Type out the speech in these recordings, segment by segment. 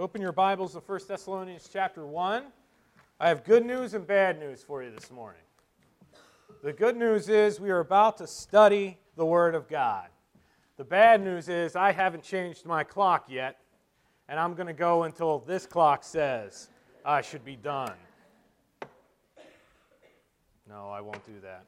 Open your Bibles to 1 Thessalonians chapter 1. I have good news and bad news for you this morning. The good news is we are about to study the Word of God. The bad news is I haven't changed my clock yet, and I'm going to go until this clock says I should be done. No, I won't do that.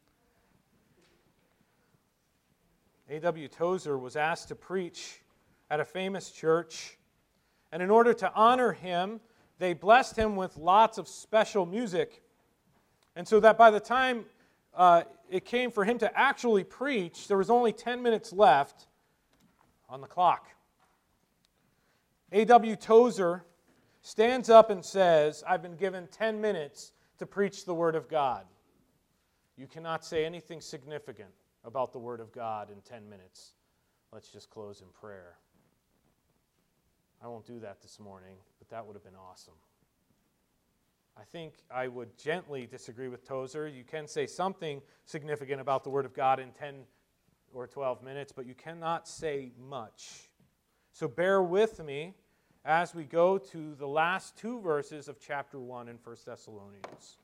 A.W. Tozer was asked to preach at a famous church, and in order to honor him, they blessed him with lots of special music. And so that by the time it came for him to actually preach, there was only 10 minutes left on the clock. A.W. Tozer stands up and says, I've been given 10 minutes to preach the Word of God. You cannot say anything significant about the Word of God in 10 minutes. Let's just close in prayer. I won't do that this morning, but that would have been awesome. I think I would gently disagree with Tozer. You can say something significant about the Word of God in 10 or 12 minutes, but you cannot say much. So bear with me as we go to the last two verses of chapter 1 in 1 Thessalonians.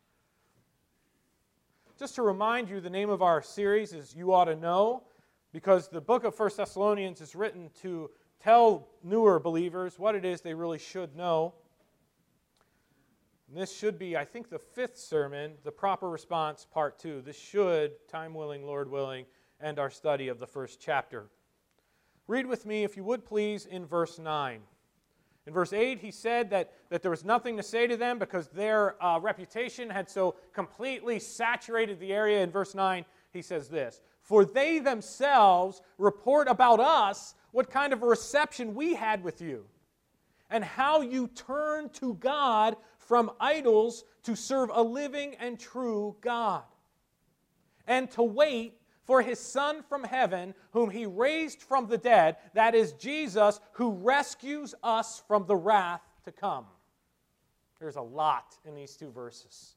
Just to remind you, the name of our series is You Ought to Know, because the book of 1 Thessalonians is written to tell newer believers what it is they really should know. And this should be, I think, the fifth sermon, the proper response, part 2. This should, time willing, Lord willing, end our study of the first chapter. Read with me, if you would please, in verse 9. In verse 8, he said that there was nothing to say to them because their reputation had so completely saturated the area. In verse 9, he says this, For they themselves report about us what kind of a reception we had with you, and how you turned to God from idols to serve a living and true God, and to wait for His Son from heaven, whom He raised from the dead, that is Jesus, who rescues us from the wrath to come. There's a lot in these two verses.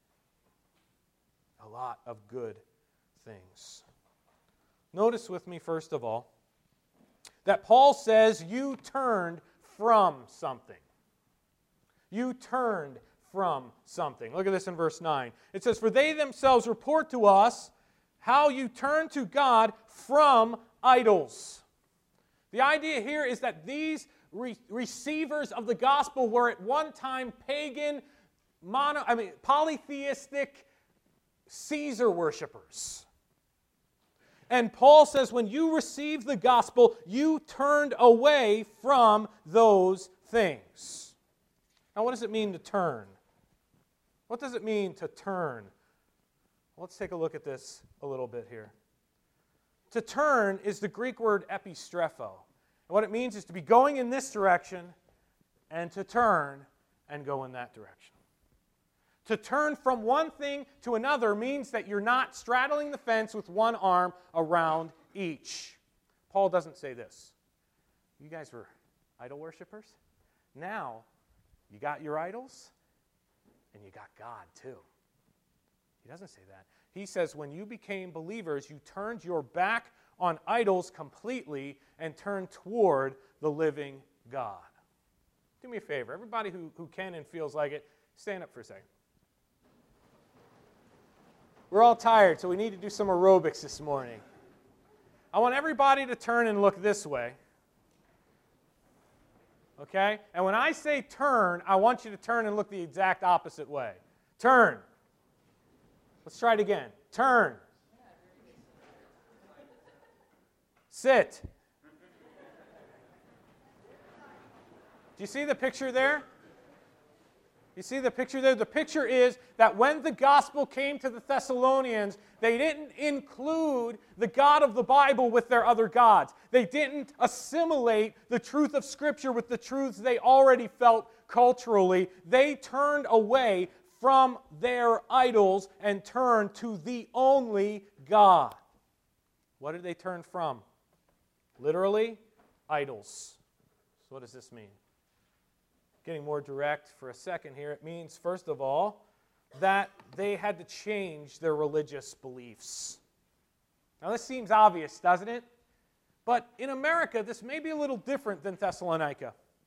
A lot of good things. Notice with me, first of all, that Paul says you turned from something. You turned from something. Look at this in verse 9. It says, For they themselves report to us how you turn to God from idols. The idea here is that these receivers of the gospel were at one time pagan, polytheistic Caesar worshipers. And Paul says when you received the gospel, you turned away from those things. Now, what does it mean to turn? What does it mean to turn? Let's take a look at this a little bit here. To turn is the Greek word epistrepho. And what it means is to be going in this direction and to turn and go in that direction. To turn from one thing to another means that you're not straddling the fence with one arm around each. Paul doesn't say this. You guys were idol worshipers? Now, you got your idols, and you got God too. He doesn't say that. He says when you became believers, you turned your back on idols completely and turned toward the living God. Do me a favor. Everybody who can and feels like it, stand up for a second. We're all tired, so we need to do some aerobics this morning. I want everybody to turn and look this way. Okay? And when I say turn, I want you to turn and look the exact opposite way. Turn. Let's try it again. Turn. Sit. Do you see the picture there? You see the picture there? The picture is that when the gospel came to the Thessalonians, they didn't include the God of the Bible with their other gods. They didn't assimilate the truth of Scripture with the truths they already felt culturally. They turned away from their idols and turned to the only God. What did they turn from? Literally, idols. So what does this mean? Getting more direct for a second here, it means, first of all, that they had to change their religious beliefs. Now, this seems obvious, doesn't it? But in America, this may be a little different than Thessalonica.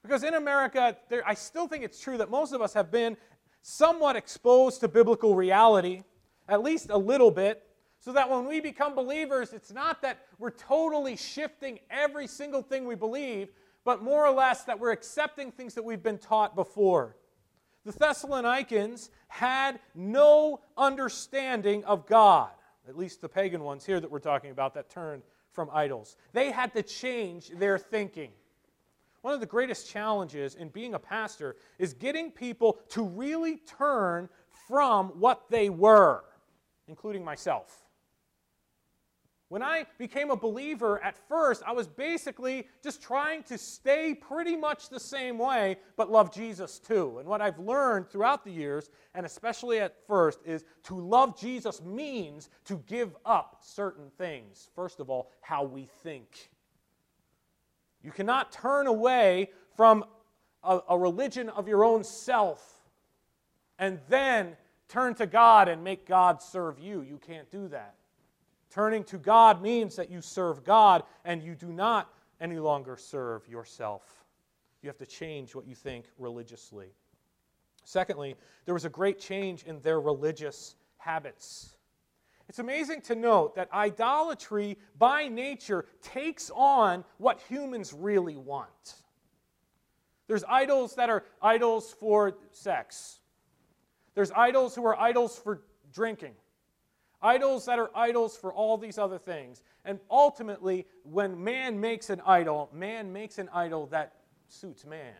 Because in America, I still think it's true that most of us have been somewhat exposed to biblical reality, at least a little bit, so that when we become believers, it's not that we're totally shifting every single thing we believe, but more or less that we're accepting things that we've been taught before. The Thessalonians had no understanding of God, at least the pagan ones here that we're talking about that turned from idols. They had to change their thinking. One of the greatest challenges in being a pastor is getting people to really turn from what they were, including myself. When I became a believer, at first, I was basically just trying to stay pretty much the same way, but love Jesus too. And what I've learned throughout the years, and especially at first, is to love Jesus means to give up certain things. First of all, how we think. You cannot turn away from a religion of your own self and then turn to God and make God serve you. You can't do that. Turning to God means that you serve God and you do not any longer serve yourself. You have to change what you think religiously. Secondly, there was a great change in their religious habits. It's amazing to note that idolatry by nature takes on what humans really want. There's idols that are idols for sex. There's idols who are idols for drinking. Idols that are idols for all these other things. And ultimately, when man makes an idol that suits man.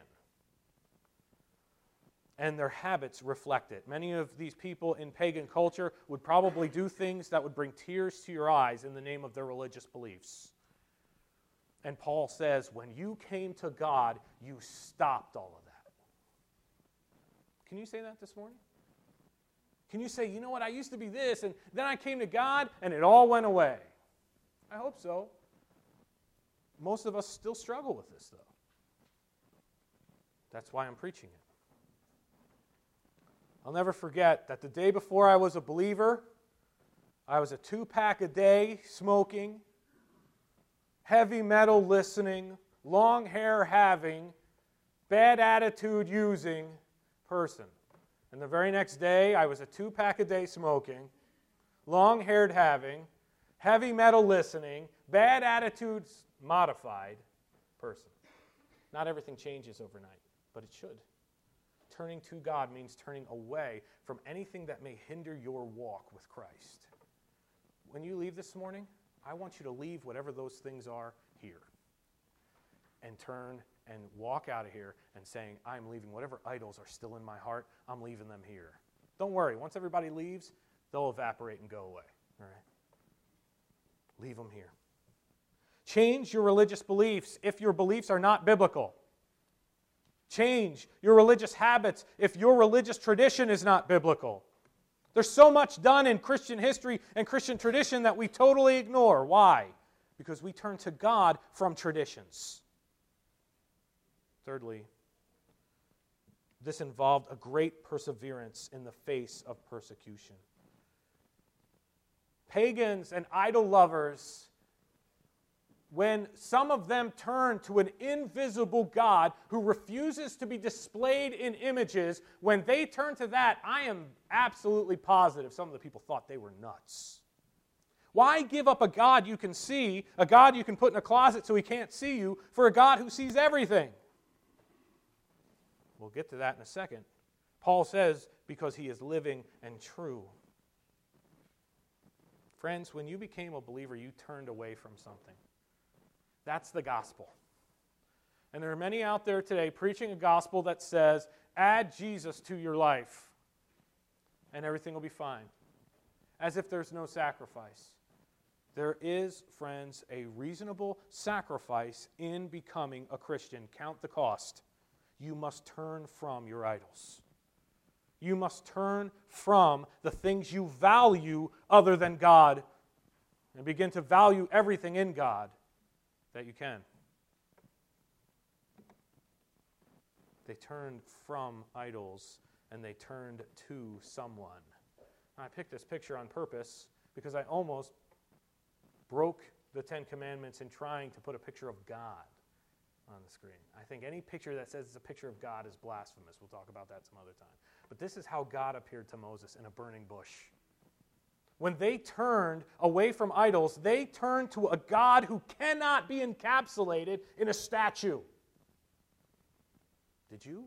And their habits reflect it. Many of these people in pagan culture would probably do things that would bring tears to your eyes in the name of their religious beliefs. And Paul says, when you came to God, you stopped all of that. Can you say that this morning? Can you say, you know what, I used to be this, and then I came to God, and it all went away? I hope so. Most of us still struggle with this, though. That's why I'm preaching it. I'll never forget that the day before I was a believer, I was a 2-pack a day smoking, heavy metal listening, long hair having, bad attitude using person. And the very next day, I was a 2-pack a day smoking, long-haired having, heavy metal listening, bad attitudes modified person. Not everything changes overnight, but it should. Turning to God means turning away from anything that may hinder your walk with Christ. When you leave this morning, I want you to leave whatever those things are here and turn and walk out of here and saying, I'm leaving whatever idols are still in my heart, I'm leaving them here. Don't worry, once everybody leaves, they'll evaporate and go away. All right? Leave them here. Change your religious beliefs if your beliefs are not biblical. Change your religious habits if your religious tradition is not biblical. There's so much done in Christian history and Christian tradition that we totally ignore. Why? Because we turn to God from traditions. Thirdly, this involved a great perseverance in the face of persecution. Pagans and idol lovers, when some of them turn to an invisible God who refuses to be displayed in images, when they turn to that, I am absolutely positive some of the people thought they were nuts. Why give up a God you can see, a God you can put in a closet so he can't see you, for a God who sees everything? We'll get to that in a second. Paul says, because he is living and true. Friends, when you became a believer, you turned away from something. That's the gospel. And there are many out there today preaching a gospel that says, add Jesus to your life, and everything will be fine. As if there's no sacrifice. There is, friends, a reasonable sacrifice in becoming a Christian. Count the cost. You must turn from your idols. You must turn from the things you value other than God and begin to value everything in God that you can. They turned from idols and they turned to someone. I picked this picture on purpose because I almost broke the Ten Commandments in trying to put a picture of God on the screen. I think any picture that says it's a picture of God is blasphemous. We'll talk about that some other time. But this is how God appeared to Moses in a burning bush. When they turned away from idols, they turned to a God who cannot be encapsulated in a statue. Did you?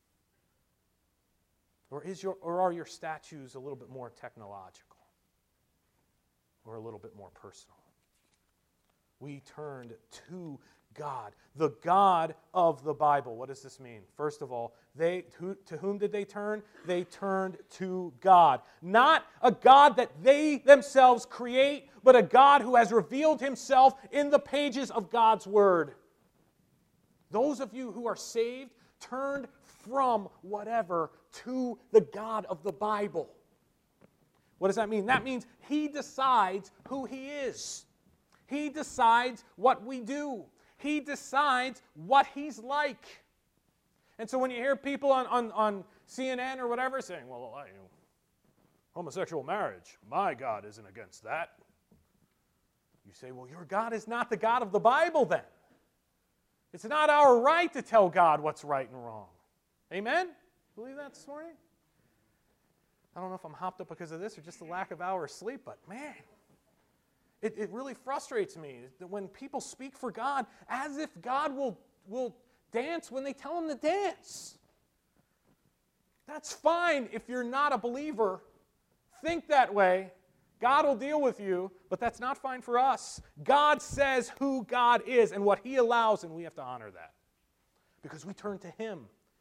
Or are your statues a little bit more technological? Or a little bit more personal? We turned to God, the God of the Bible. What does this mean? First of all, to whom did they turn? They turned to God. Not a God that they themselves create, but a God who has revealed himself in the pages of God's Word. Those of you who are saved turned from whatever to the God of the Bible. What does that mean? That means he decides who he is. He decides what we do. He decides what he's like. And so when you hear people on CNN or whatever saying, well, homosexual marriage, my God isn't against that. You say, well, your God is not the God of the Bible then. It's not our right to tell God what's right and wrong. Amen? Believe that this morning? I don't know if I'm hopped up because of this or just the lack of hours of sleep, but man, it really frustrates me that when people speak for God as if God will dance when they tell him to dance. That's fine if you're not a believer. Think that way. God will deal with you, but that's not fine for us. God says who God is and what he allows, and we have to honor that because we turn to him.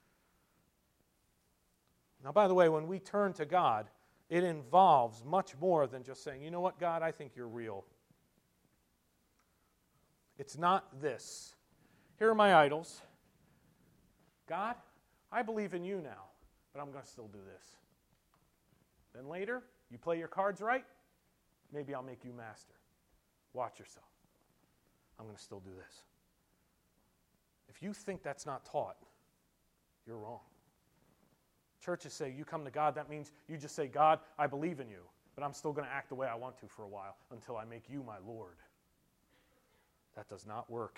Now, by the way, when we turn to God, it involves much more than just saying, you know what, God, I think you're real. It's not this. Here are my idols. God, I believe in you now, but I'm going to still do this. Then later, you play your cards right, maybe I'll make you master. Watch yourself. I'm going to still do this. If you think that's not taught, you're wrong. Churches say you come to God, that means you just say, God, I believe in you, but I'm still going to act the way I want to for a while until I make you my Lord. That does not work.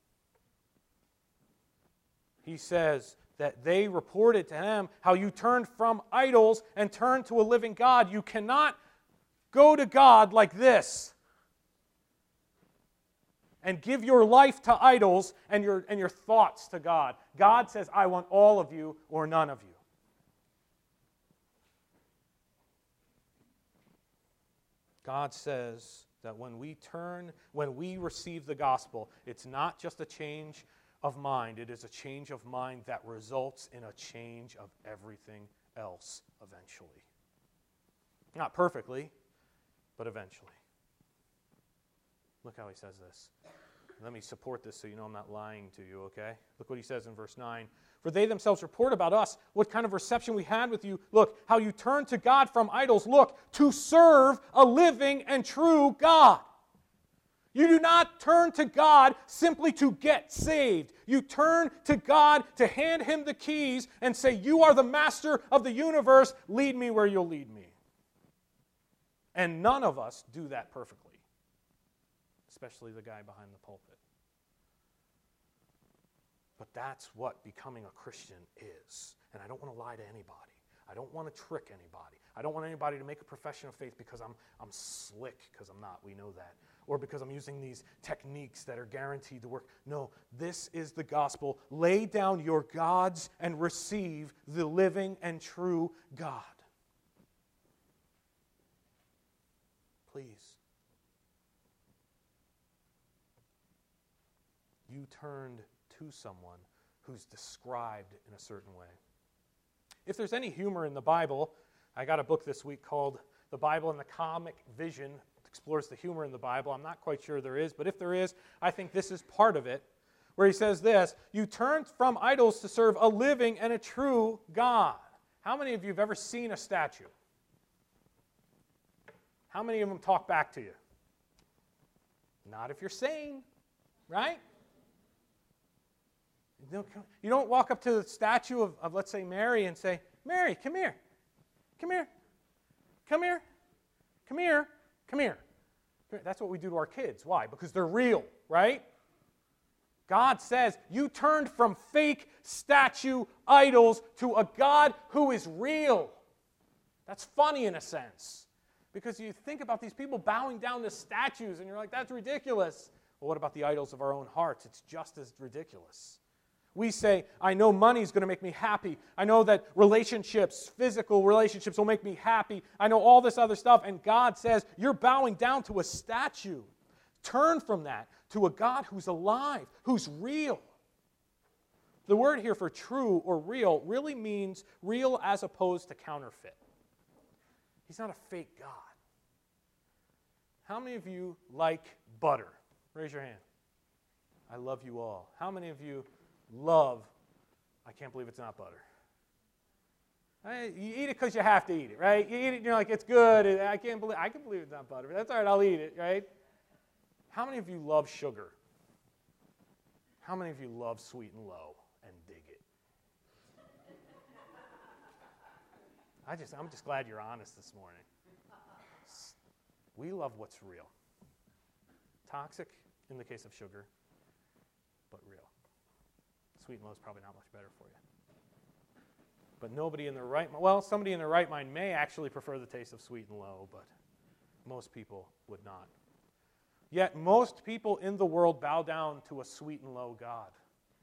He says that they reported to him how you turned from idols and turned to a living God. You cannot go to God like this and give your life to idols and your thoughts to God. God says, I want all of you or none of you. God says that when we receive the gospel, it's not just a change of mind. It is a change of mind that results in a change of everything else eventually. Not perfectly, but eventually. Look how he says this. Let me support this so you know I'm not lying to you, okay? Look what he says in verse 9. For they themselves report about us what kind of reception we had with you. Look, how you turned to God from idols. Look, to serve a living and true God. You do not turn to God simply to get saved. You turn to God to hand him the keys and say, you are the master of the universe. Lead me where you'll lead me. And none of us do that perfectly, especially the guy behind the pulpit. But that's what becoming a Christian is. And I don't want to lie to anybody. I don't want to trick anybody. I don't want anybody to make a profession of faith because I'm slick, because I'm not. We know that. Or because I'm using these techniques that are guaranteed to work. No, this is the gospel. Lay down your gods and receive the living and true God. Please. You turned to someone who's described in a certain way. If there's any humor in the Bible, I got a book this week called The Bible in the Comic Vision. It explores the humor in the Bible. I'm not quite sure there is, but if there is, I think this is part of it, where he says this, you turned from idols to serve a living and a true God. How many of you have ever seen a statue? How many of them talk back to you? Not if you're sane, right? You don't walk up to the statue of, let's say, Mary and say, Mary, come here. Come here. Come here. Come here. Come here. That's what we do to our kids. Why? Because they're real, right? God says you turned from fake statue idols to a God who is real. That's funny in a sense. Because you think about these people bowing down to statues and you're like, that's ridiculous. Well, what about the idols of our own hearts? It's just as ridiculous. We say, I know money's going to make me happy. I know that relationships, physical relationships will make me happy. I know all this other stuff. And God says, you're bowing down to a statue. Turn from that to a God who's alive, who's real. The word here for true or real really means real as opposed to counterfeit. He's not a fake God. How many of you like butter? Raise your hand. I love you all. How many of you love, I can't believe it's not butter? You eat it because you have to eat it, right? You eat it, you're like, it's good. I can believe it's not butter. But that's all right, I'll eat it, right? How many of you love sugar? How many of you love sweet and low and dig it? I'm just glad you're honest this morning. We love what's real. Toxic in the case of sugar, but real. Sweet and low is probably not much better for you. But somebody in their right mind may actually prefer the taste of sweet and low, but most people would not. Yet most people in the world bow down to a sweet and low God.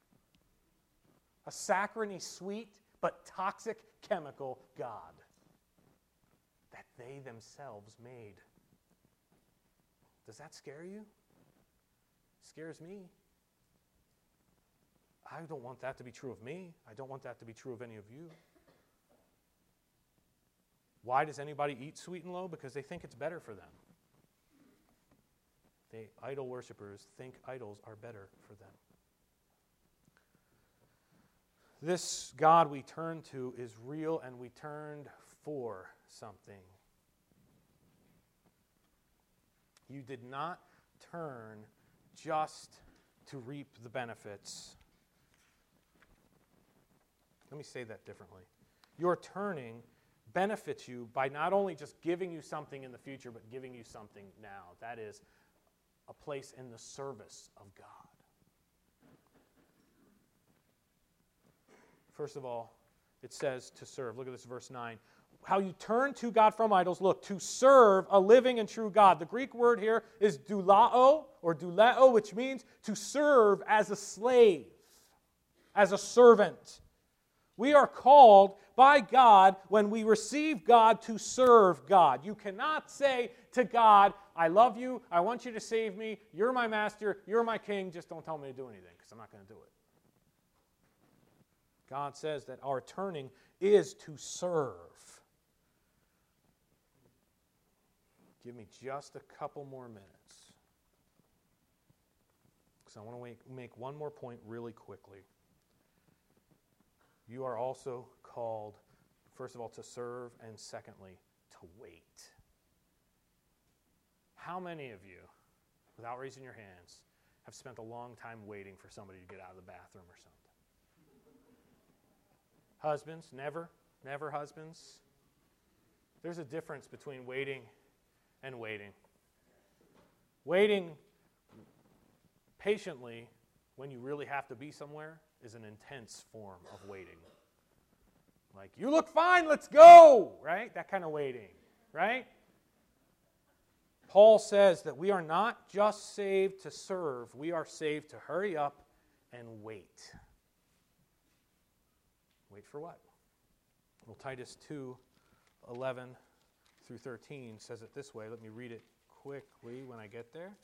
A saccharine sweet but toxic chemical God that they themselves made. Does that scare you? It scares me. I don't want that to be true of me. I don't want that to be true of any of you. Why does anybody eat sweet and low? Because they think it's better for them. Idol worshipers think idols are better for them. This God we turn to is real, and we turned for something. You did not turn just to reap the benefits. Let me say that differently. Your turning benefits you by not only just giving you something in the future, but giving you something now. That is a place in the service of God. First of all, it says to serve. Look at this, verse 9. How you turn to God from idols, look, to serve a living and true God. The Greek word here is doulao, or douleo, which means to serve as a slave, as a servant. We are called by God when we receive God to serve God. You cannot say to God, I love you, I want you to save me, you're my master, you're my king, just don't tell me to do anything, because I'm not going to do it. God says that our turning is to serve. Give me just a couple more minutes, because I want to make one more point really quickly. You are also called, first of all, to serve, and secondly, to wait. How many of you, without raising your hands, have spent a long time waiting for somebody to get out of the bathroom or something? Husbands, never husbands. There's a difference between waiting and waiting. Waiting patiently when you really have to be somewhere is an intense form of waiting. Like, you look fine, let's go, right? That kind of waiting, right? Paul says that we are not just saved to serve, we are saved to hurry up and wait. Wait for what? Well, Titus 2:11 through 13 says it this way. Let me read it quickly when I get there.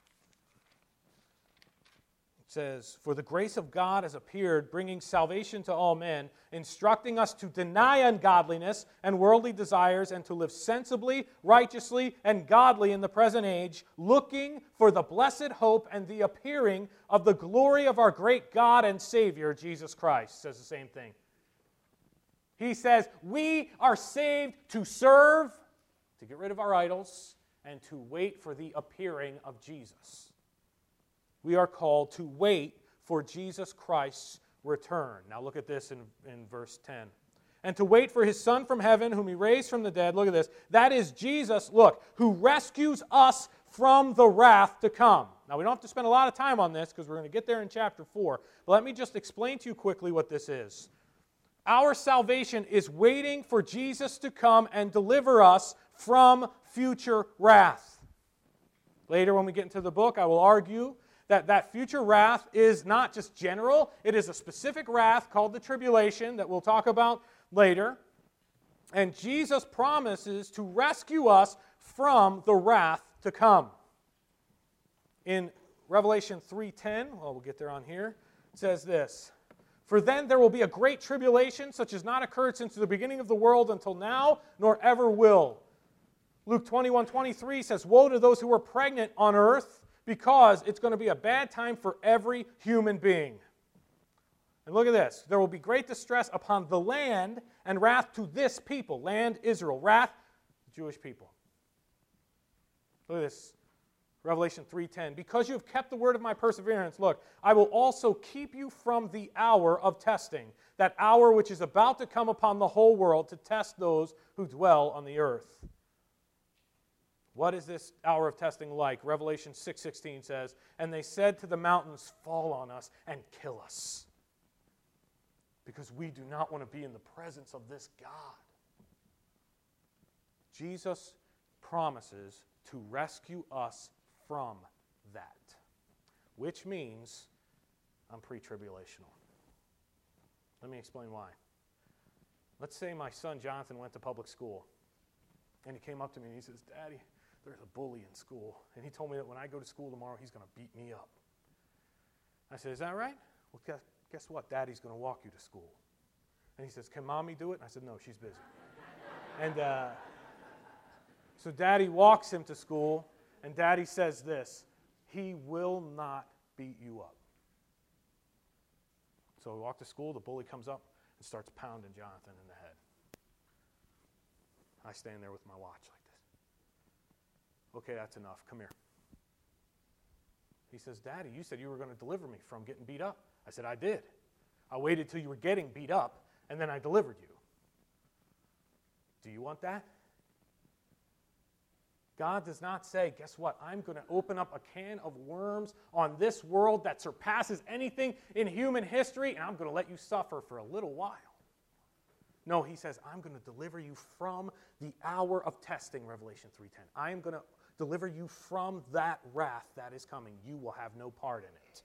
It says, For the grace of God has appeared, bringing salvation to all men, instructing us to deny ungodliness and worldly desires, and to live sensibly, righteously, and godly in the present age, looking for the blessed hope and the appearing of the glory of our great God and Savior, Jesus Christ. Says the same thing. He says, we are saved to serve, to get rid of our idols, and to wait for the appearing of Jesus. We are called to wait for Jesus Christ's return. Now look at this in verse 10. And to wait for his Son from heaven, whom he raised from the dead. Look at this. That is Jesus, look, who rescues us from the wrath to come. Now, we don't have to spend a lot of time on this because we're going to get there in chapter 4. But let me just explain to you quickly what this is. Our salvation is waiting for Jesus to come and deliver us from future wrath. Later, when we get into the book, I will argue that future wrath is not just general. It is a specific wrath called the tribulation that we'll talk about later. And Jesus promises to rescue us from the wrath to come. In Revelation 3:10, well, we'll get there on here, it says this, "For then there will be a great tribulation, such as not occurred since the beginning of the world until now, nor ever will." Luke 21:23 says, "Woe to those who are pregnant on earth, because it's going to be a bad time for every human being." And look at this. "There will be great distress upon the land, and wrath to this people." Land, Israel. Wrath, Jewish people. Look at this. Revelation 3:10, "Because you have kept the word of my perseverance, look, I will also keep you from the hour of testing, that hour which is about to come upon the whole world to test those who dwell on the earth." What is this hour of testing like? Revelation 6:16 says, "And they said to the mountains, 'Fall on us and kill us, because we do not want to be in the presence of this God.'" Jesus promises to rescue us from that, which means I'm pre-tribulational. Let me explain why. Let's say my son Jonathan went to public school, and he came up to me and he says, "Daddy, there's a bully in school, and he told me that when I go to school tomorrow, he's going to beat me up." I said, "Is that right? Well, guess what? Daddy's going to walk you to school." And he says, "Can Mommy do it?" And I said, "No, she's busy." And so Daddy walks him to school, and Daddy says this, "He will not beat you up." So we walk to school, the bully comes up and starts pounding Jonathan in the head. I stand there with my watch like this. "Okay, that's enough. Come here." He says, "Daddy, you said you were going to deliver me from getting beat up." I said, "I did. I waited till you were getting beat up, and then I delivered you. Do you want that?" God does not say, "Guess what? I'm going to open up a can of worms on this world that surpasses anything in human history, and I'm going to let you suffer for a little while." No, he says, "I'm going to deliver you from the hour of testing," Revelation 3:10. "I am going to deliver you from that wrath that is coming. You will have no part in it."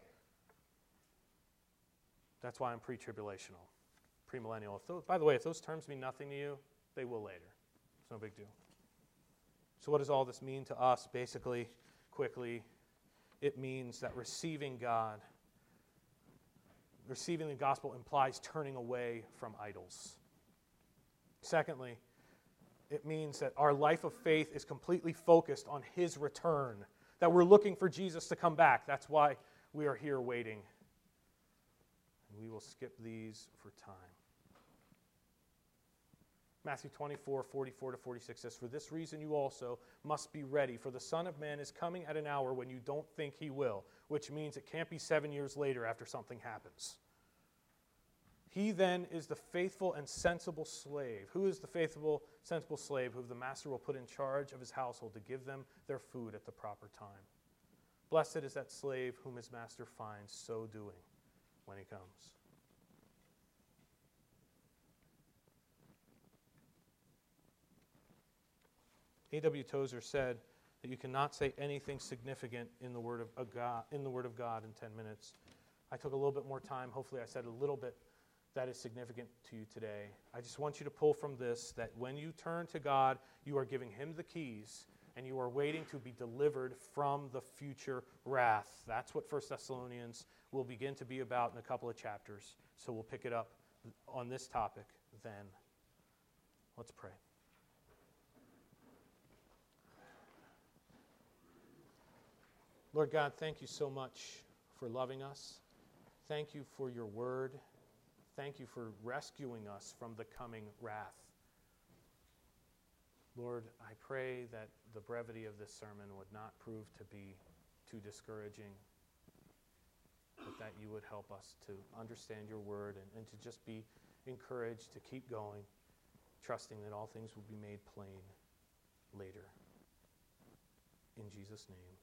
That's why I'm pre-tribulational, premillennial. By the way, if those terms mean nothing to you, they will later. It's no big deal. So what does all this mean to us? Basically, quickly, it means that receiving the gospel implies turning away from idols. Secondly, it means that our life of faith is completely focused on His return, that we're looking for Jesus to come back. That's why we are here waiting. And we will skip these for time. Matthew 24:44-46 says, "For this reason you also must be ready, for the Son of Man is coming at an hour when you don't think He will," which means it can't be 7 years later after something happens. "He then is the faithful and sensible slave." Who is the faithful, sensible slave who the master will put in charge of his household to give them their food at the proper time? "Blessed is that slave whom his master finds so doing when he comes." A.W. Tozer said that you cannot say anything significant in the Word of God in 10 minutes. I took a little bit more time. Hopefully I said a little bit that is significant to you today. I just want you to pull from this that when you turn to God, you are giving Him the keys, and you are waiting to be delivered from the future wrath. That's what 1 Thessalonians will begin to be about in a couple of chapters. So we'll pick it up on this topic then. Let's pray. Lord God, thank you so much for loving us. Thank you for your word. Thank you for rescuing us from the coming wrath. Lord, I pray that the brevity of this sermon would not prove to be too discouraging, but that you would help us to understand your word and to just be encouraged to keep going, trusting that all things will be made plain later. In Jesus' name.